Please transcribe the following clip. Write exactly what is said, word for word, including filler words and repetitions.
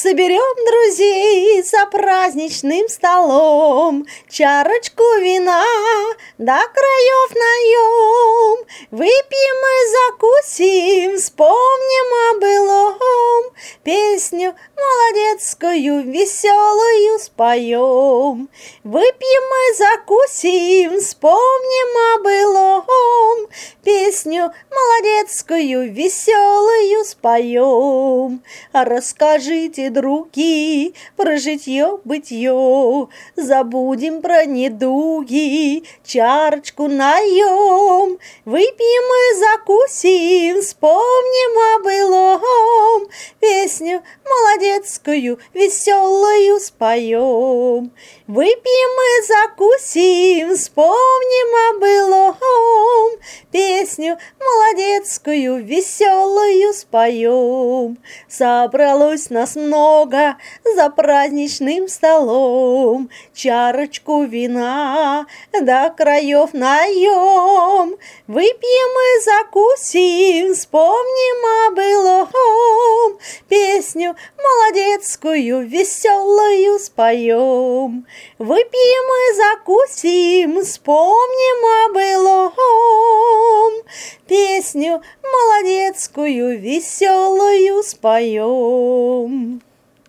Соберем друзей за праздничным столом, чарочку вина до краев нальем. Выпьем и закусим, вспомним о былом, песню молодецкую веселую споем. Выпьем и закусим, вспомним о былом, песню молодецкую веселую споем. Расскажите, други, про житье-бытье, забудем про недуги, чарочку нальем. Выпьем и закусим, вспомним о былом, песню молодецкую веселую споем. Выпьем и закусим, вспомним о былом, песню молодецкую веселую споем. Собралось нас много за праздничным столом, чарочку вина до краев нальем. Выпьем и закусим, вспомним о былом, песню молодецкую веселую споем. Выпьем и закусим, вспомним о былом, песню молодецкую веселую споем.